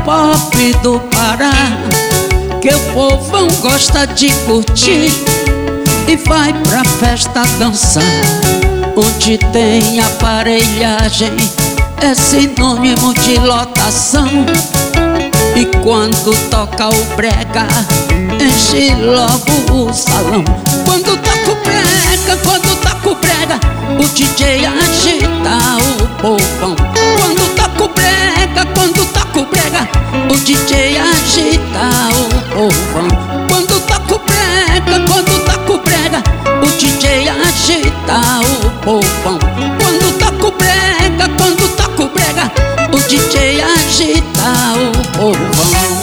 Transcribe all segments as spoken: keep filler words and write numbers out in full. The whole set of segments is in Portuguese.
pop do Pará, que o povão gosta de curtir e vai pra festa dançar. Onde tem aparelhagem é sinônimo de lotação. E quando toca o brega, enche logo o salão. Quando toca o brega, quando toca o brega, o D J agita o povão. Quando toca o brega, quando toca o brega, o D J agita o povão. Quando toca o brega, quando toca o brega, o D J agita o povão. Quando toca o brega, quando toca o brega, o D J agita o povão.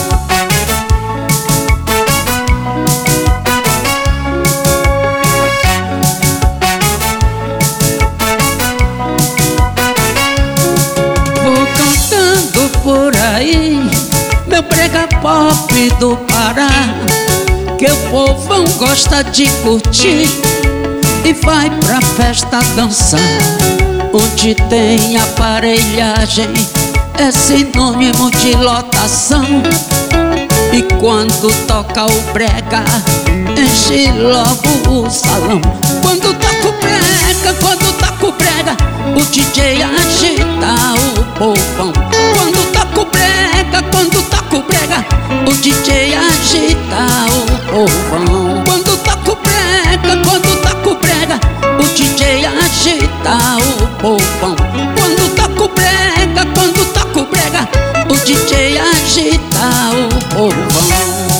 Vou cantando por aí meu brega pop do Pará, que o povão gosta de curtir e vai pra festa dançar. Onde tem aparelhagem é sinônimo de lotação. E quando toca o brega, enche logo o salão. Quando toca o brega, quando toca o brega, o D J agita o povão. Quando toca o brega, quando toca o brega, o D J agita o povão. Quando toca o brega, quando toca o brega, o D J agita o povão. Quando toca o brega, quando toca o brega, o D J agita o povão.